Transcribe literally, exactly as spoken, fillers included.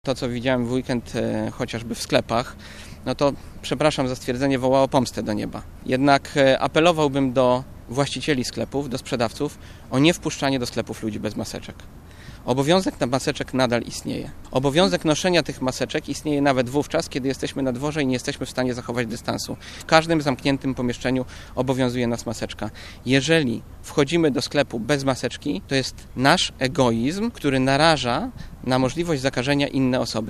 To, co widziałem w weekend e, chociażby w sklepach, no to, przepraszam za stwierdzenie, wołało pomstę do nieba. Jednak e, apelowałbym do właścicieli sklepów, do sprzedawców o niewpuszczanie do sklepów ludzi bez maseczek. Obowiązek na maseczek nadal istnieje. Obowiązek noszenia tych maseczek istnieje nawet wówczas, kiedy jesteśmy na dworze i nie jesteśmy w stanie zachować dystansu. W każdym zamkniętym pomieszczeniu obowiązuje nas maseczka. Jeżeli wchodzimy do sklepu bez maseczki, to jest nasz egoizm, który naraża na możliwość zakażenia inne osoby.